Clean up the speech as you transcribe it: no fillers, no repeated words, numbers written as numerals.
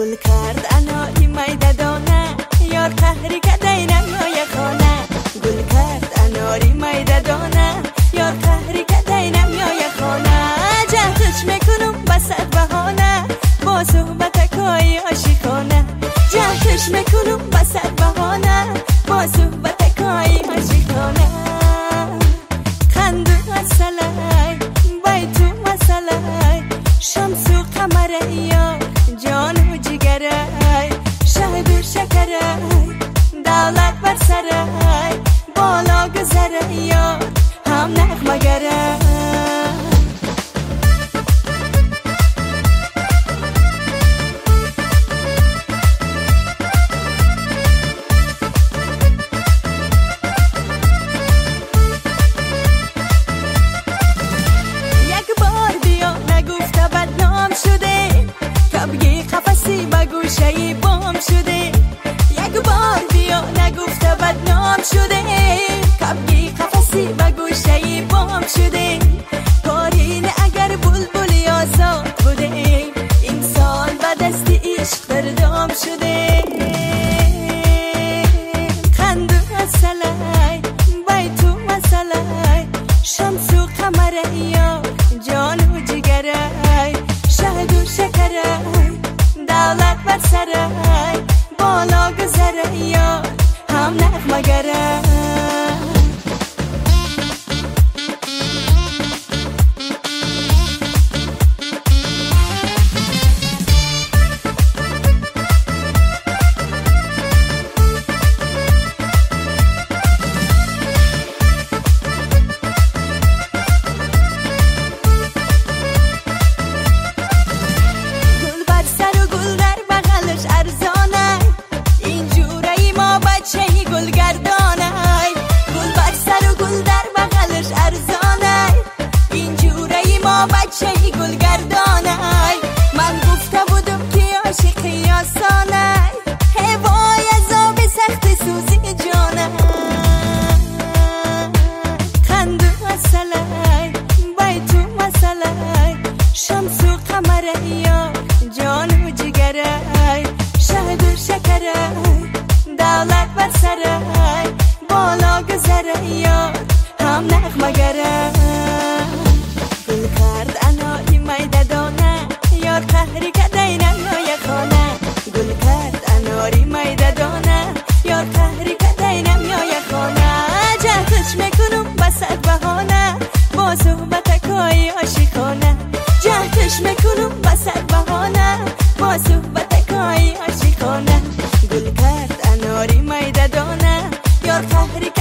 گل کرد اناری میده دانه، یار قهری کدینم یا خانه. گل کرد اناری میده دانه، یار قهری کدینم یا خانه. جهتش میکنم بسد بهانه، با صحبت کای عاشقانه. جهتش میکنم بسد بهانه، با صحبت کای عاشقانه. خندو مسئله بیتو مسئله، شمس و قمره یا جان و جگره. شهد و شکره دولت بر سره، بالا گذره یا هم نغمه گره. گوشه بام شده، یک بار بیا نگفته بدنام شده. کبگی قفسی به گوشه بام شده، پارین اگر بلبلی آزاد بوده. انسان به دست عشق بردام شده. خندو مسئله بیتو مسئله، شمس و قمره یا جان و جگره. شهد و شکره دولت بر سره، بالا گذره یا هم نغمه گره. بچه گل گردانه، من گفته بودم که عاشقی آسانه. هوای عذاب سخت سوزی جانه. خندو مسئله بیتو مسئله، شمس و قمره یا جان و جگره. شهد و شکره دولت بر سره، بالا گذره یا هم نغمه گره. گل کرد اناری میده دانه، یار قهری کدینم یا خانه. گل کرد اناری میده دانه، یار قهری کدینم یا خانه. جهتش میکنم بسد بهانه، با صحبت کای عاشقانه. جهتش میکنم بسد بهانه، با صحبت کای عاشقانه. گل کرد اناری میده دانه، یار قهری